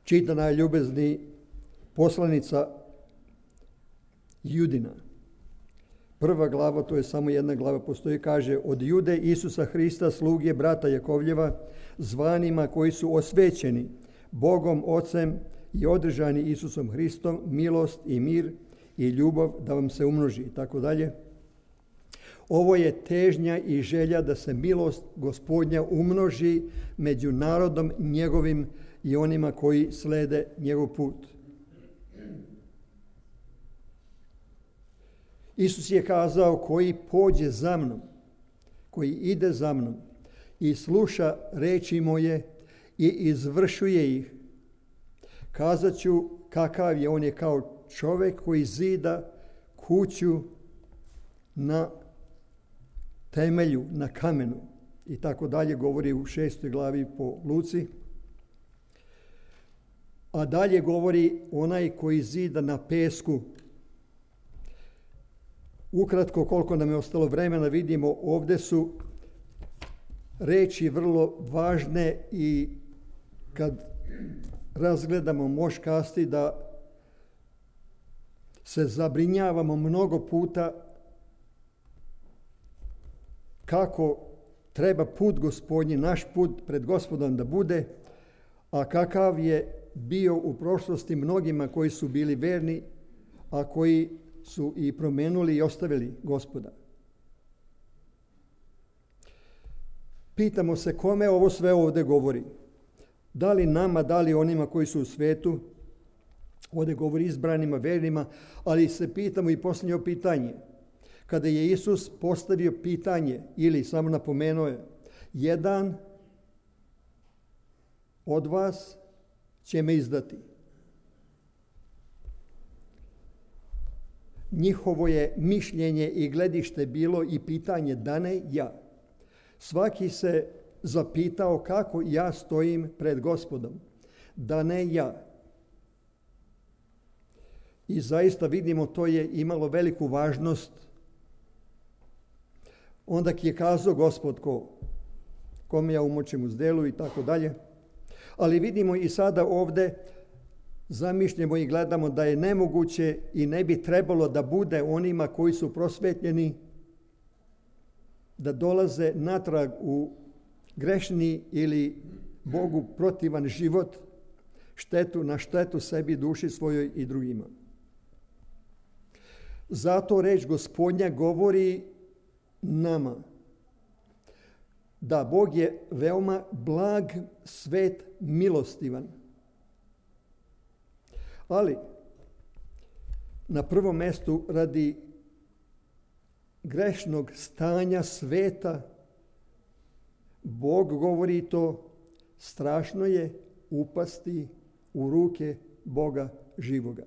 čita najljubezni poslanica Judina. Prva glava, to je samo jedna glava, postoji, kaže: od Jude Isusa Hrista, sluge brata Jakovljeva, zvanima koji su osvećeni Bogom Ocem i održani Isusom Hristom, milost i mir i ljubav da vam se umnoži, i tako dalje. Ovo je težnja i želja da se milost Gospodnja umnoži među narodom njegovim i onima koji slede njegov put. Isus je kazao: koji pođe za mnom, koji ide za mnom i sluša reči moje i izvršuje ih, kazat ću kakav je. On je kao čovjek koji zida kuću na temelju, na kamenu, i tako dalje, govori u 6. glavi po Luci. A dalje govori onaj koji zida na pesku. Ukratko, koliko nam je ostalo vremena, vidimo ovdje su reči vrlo važne i kad razgledamo moš kasti da se zabrinjavamo mnogo puta kako treba put Gospodnji, naš put pred Gospodom da bude, a kakav je bio u prošlosti mnogima koji su bili verni, a koji su i promenuli i ostavili Gospoda. Pitamo se kome ovo sve ovdje govori. Da li nama, da li onima koji su u svetu? Ovdje govori izbranima, vernima, ali se pitamo i posljednje pitanje. Kada je Isus postavio pitanje, ili samo napomenuo je: jedan od vas će me izdati. Njihovo je mišljenje i gledište bilo i pitanje: da ne ja. Svaki se zapitao kako ja stojim pred Gospodom. Da ne ja. I zaista vidimo, to je imalo veliku važnost. Onda je kazao Gospod kome ja umočim uz delu i tako dalje. Ali vidimo i sada ovdje, zamišljamo i gledamo da je nemoguće i ne bi trebalo da bude onima koji su prosvetljeni da dolaze natrag u grešni ili Bogu protivan život, na štetu sebi, duši svojoj i drugima. Zato reč Gospodnja govori nama da Bog je veoma blag, svet, milostivan. Ali na prvom mjestu radi grešnog stanja sveta Bog govori to: strašno je upasti u ruke Boga živoga.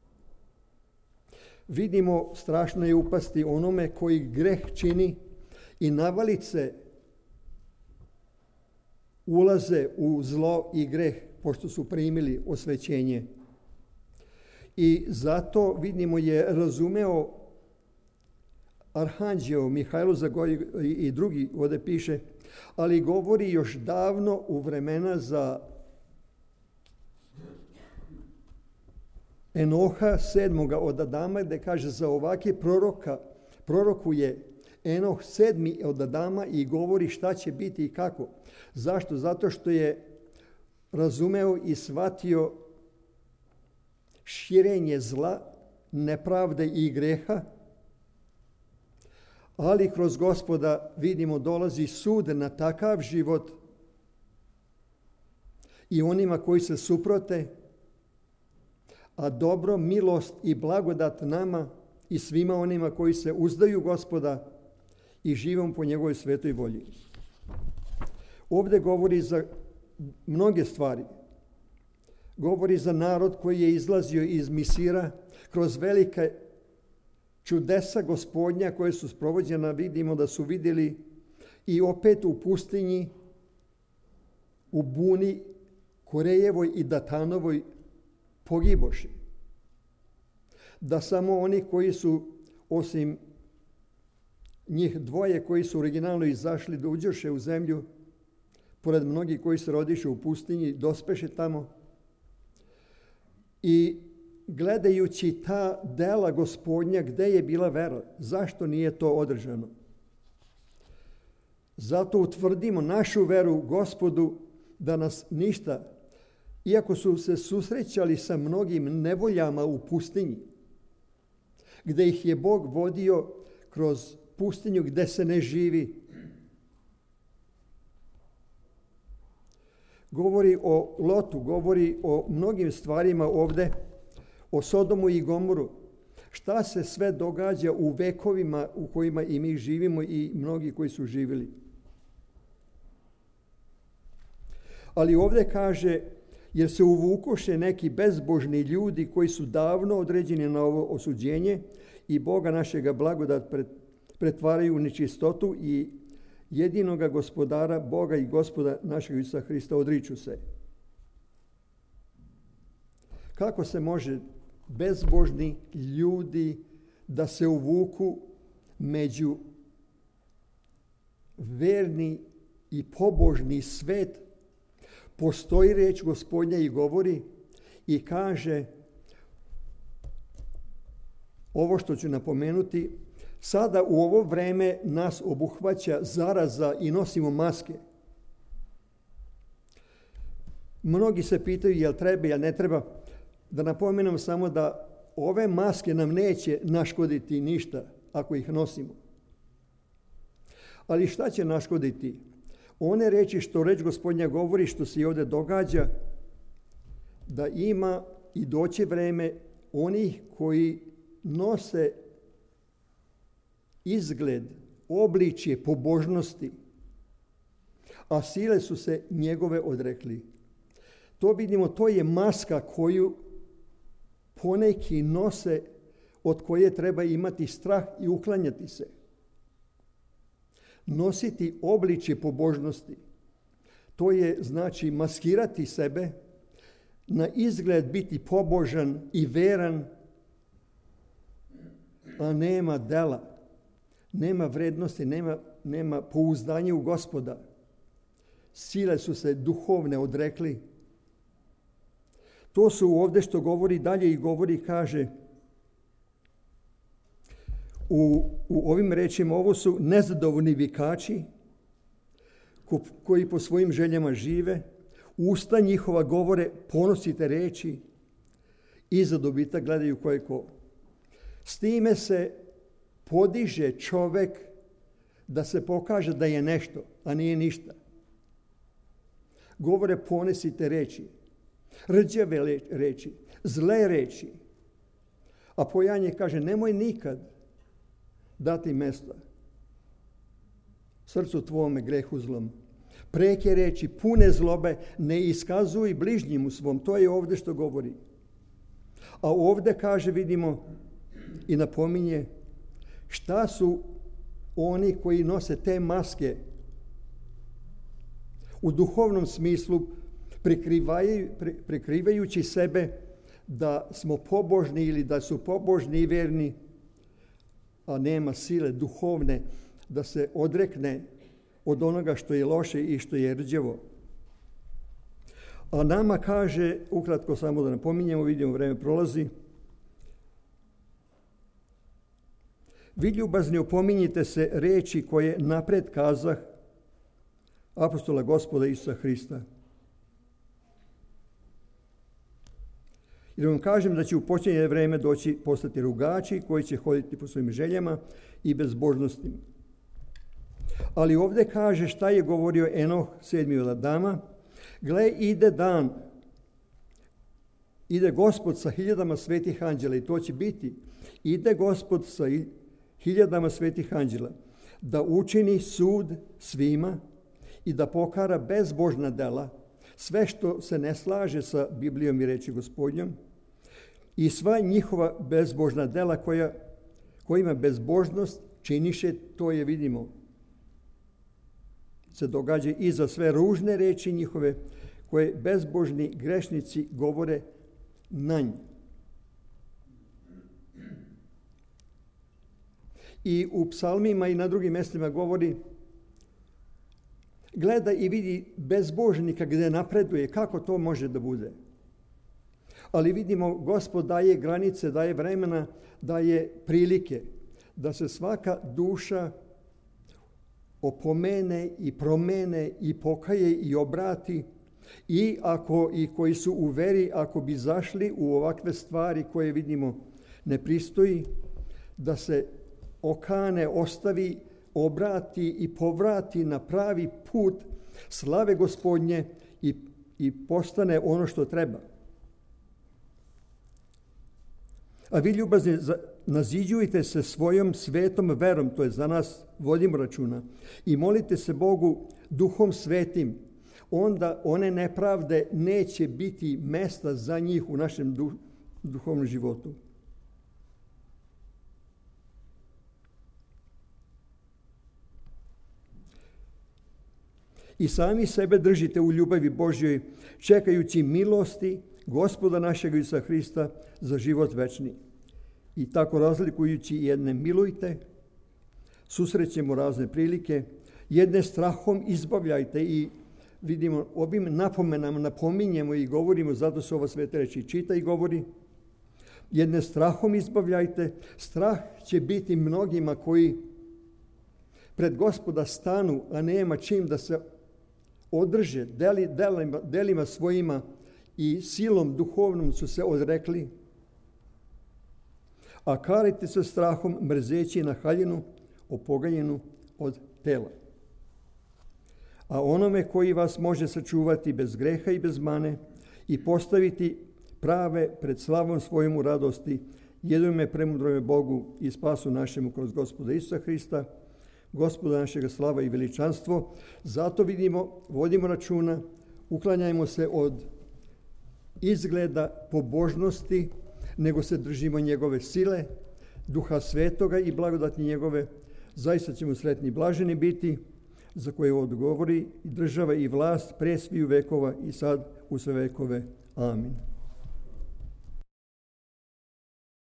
Vidimo, strašno je upasti onome koji greh čini i navalice ulaze u zlo i greh, pošto su primili osvećenje. I zato vidimo je razumeo arhanđeo Mihajlo i drugi, ovdje piše, ali govori još davno u vremena za Enoha 7. od Adama, gdje kaže za ovake prorokuje Enoh 7. od Adama i govori šta će biti i kako. Zašto? Zato što je razumeo i shvatio širenje zla, nepravde i greha, ali kroz Gospoda vidimo dolazi sud na takav život i onima koji se suprote, a dobro, milost i blagodat nama i svima onima koji se uzdaju Gospoda i živom po njegovoj svetoj volji. Ovdje govori za mnoge stvari. Govori za narod koji je izlazio iz Misira kroz velike čudesa Gospodnja koje su sprovođena. Vidimo da su vidjeli i opet u pustinji, u buni Korejevoj i Datanovoj pogiboši. Da samo oni koji su, osim njih dvoje koji su originalno izašli da uđoše u zemlju, pored mnogih koji se rodiše u pustinji, dospeše tamo, I gledajući ta dela Gospodnja, gde je bila vera? Zašto nije to održano? Zato utvrdimo našu veru Gospodu da nas ništa, iako su se susrećali sa mnogim nevoljama u pustinji, gde ih je Bog vodio kroz pustinju gde se ne živi. Govori o Lotu, govori o mnogim stvarima ovde, o Sodomu i Gomoru. Šta se sve događa u vekovima u kojima i mi živimo i mnogi koji su živjeli. Ali ovde kaže, jer se uvukoše neki bezbožni ljudi koji su davno određeni na ovo osuđenje i Boga našega blagodat pretvaraju u nečistotu i jedinoga Gospodara, Boga i Gospoda našeg Isusa Hrista odriču se. Kako se može bezbožni ljudi da se uvuku među verni i pobožni svet? Postoji reč Gospodnja i govori i kaže ovo što ću napomenuti. Sada u ovo vreme nas obuhvaća zaraza i nosimo maske. Mnogi se pitaju jel treba, jel ne treba. Da napomenem samo da ove maske nam neće naškoditi ništa ako ih nosimo. Ali šta će naškoditi? One reči što reč Gospodnja govori, što se i ovdje događa, da ima i doći vreme onih koji nose izgled, obličje pobožnosti, a sile su se njegove odrekli. To vidimo, to je maska koju poneki nose, od koje treba imati strah i uklanjati se. Nositi obličje pobožnosti, to je znači maskirati sebe, na izgled biti pobožan i veran, a nema dela, nema vrednosti, nema pouzdanja u Gospoda. Sile su se duhovne odrekli. To su ovdje što govori dalje i govori, kaže, u ovim rečima, ovo su nezadovoljni vikači koji po svojim željama žive, usta njihova govore ponosite reči i za dobitak gledaju ko je ko. S time se podiže čovek da se pokaže da je nešto, a nije ništa. Govore ponesite reči, rđave reči, zle reči. A pojanje kaže nemoj nikad dati mesta srcu tvome grehu zlom. Preke reči, pune zlobe, ne iskazuj bližnjemu svom. To je ovdje što govori. A ovdje kaže, vidimo i napominje, šta su oni koji nose te maske u duhovnom smislu, prikrivajući sebe da smo pobožni ili da su pobožni i verni, a nema sile duhovne da se odrekne od onoga što je loše i što je rđevo. A nama kaže, ukratko samo da napominjemo, vidimo vreme prolazi, vi ljubazni opominjite se reči koje napred kazah apostola Gospoda Isusa Hrista. I da vam kažem da će u posljednje vreme doći postati rugači koji će hoditi po svojim željama i bezbožnostima. Ali ovdje kaže šta je govorio Enoh, 7. od Adama. Gle, ide dan, ide Gospod sa 1000 svetih anđela i to će biti. Ide Gospod sa 1000 svetih anđela da učini sud svima i da pokara bezbožna dela, sve što se ne slaže sa Biblijom i reči Gospodnjom i sva njihova bezbožna dela kojima bezbožnost činiše, to je vidimo. Se događa i za sve ružne reči njihove koje bezbožni grešnici govore na nj. I u psalmima i na drugim mjestima govori gleda i vidi bezbožnika gdje napreduje, kako to može da bude. Ali vidimo, Gospod daje granice, daje vremena, daje prilike da se svaka duša opomene i promene i pokaje i obrati. I koji su u veri, ako bi zašli u ovakve stvari koje vidimo ne pristoji, da se okane, ostavi, obrati i povrati na pravi put slave Gospodnje i postane ono što treba. A vi, ljubazni, naziđujte se svojom svetom verom, to je za nas, vodimo računa, i molite se Bogu Duhom Svetim. Onda one nepravde neće biti mesta za njih u našem duhovnom životu. I sami sebe držite u ljubavi Božjoj, čekajući milosti Gospoda našeg Isusa Hrista za život večni. I tako razlikujući jedne milujte, susrećemo razne prilike, jedne strahom izbavljajte i vidimo, ovim napomenama napominjemo i govorimo, zato se ova sveta reči čita i govori. Jedne strahom izbavljajte. Strah će biti mnogima koji pred Gospoda stanu, a nema čim da se održe, delima svojima i silom duhovnom su se odrekli. A karite se strahom, mrzeći na haljinu, opoganjenu od tela. A onome koji vas može sačuvati bez greha i bez mane i postaviti prave pred slavom svojom u radosti, jedujme premudrome Bogu i spasu našemu kroz Gospoda Isusa Hrista, Gospoda našega slava i veličanstvo. Zato vidimo, vodimo računa, uklanjajmo se od izgleda pobožnosti, nego se držimo njegove sile, Duha Svetoga i blagodati njegove. Zaista ćemo sretni i blaženi biti, za koje odgovori i država i vlast pre sviju vekova i sad u sve vekove. Amin.